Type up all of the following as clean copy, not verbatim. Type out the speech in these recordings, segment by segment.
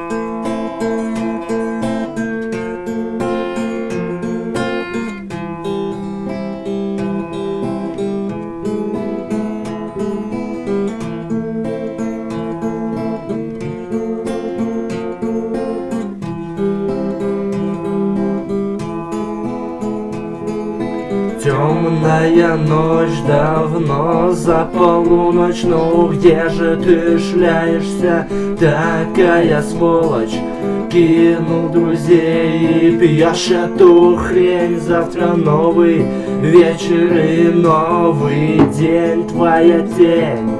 Темная ночь давно за полуночь, ну где же ты шляешься, такая сволочь? Кинул друзей и пьешь эту хрень. Завтра новый вечер и новый день. Твоя тень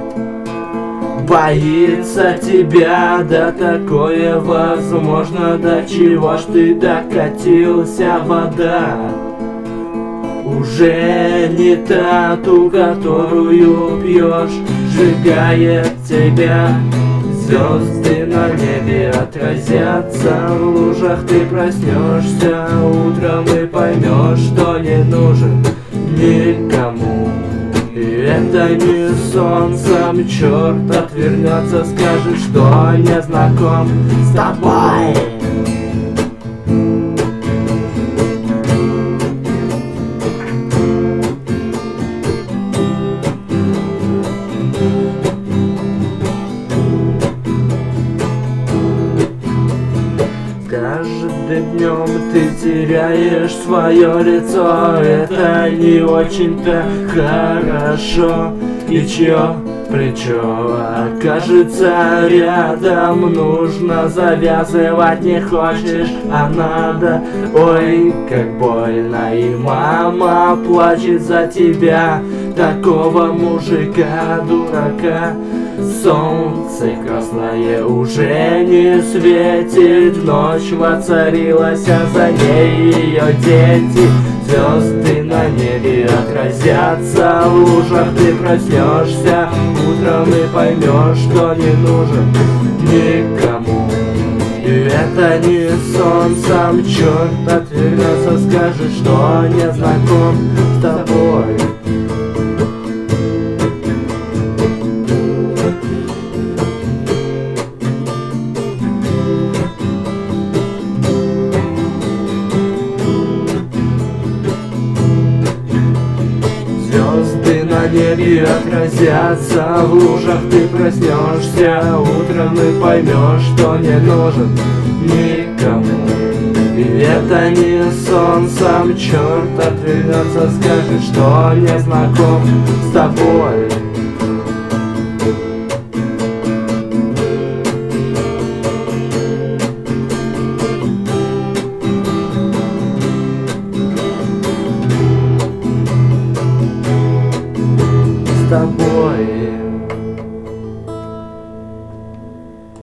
боится тебя, да такое возможно. До чего ж ты докатился, вода уже не та, ту, которую пьешь, сжигает тебя. Звезды на небе отразятся в лужах, ты проснешься утром и поймешь, что не нужен никому. И это не сон, сам черт отвернется, скажет, что не знаком с тобой. Каждым днем ты теряешь свое лицо, это не очень-то хорошо. И чье плечо окажется рядом, нужно завязывать не хочешь, а надо. Ой, как больно, и мама плачет за тебя, такого мужика, дурака. Солнце красное уже не светит, ночь воцарилась, а за ней ее дети. Звезды на небе отразятся в лужах, ты проснешься утром и поймешь, что не нужен никому. И это не сон, сам черт отвернется, скажет, что не знаком с тобой. Звезды на небе отразятся в лужах, ты проснешься утром и поймешь, что не нужен никому. И это не сон, сам черт отвернется, скажет, что не знаком с тобой. С тобой.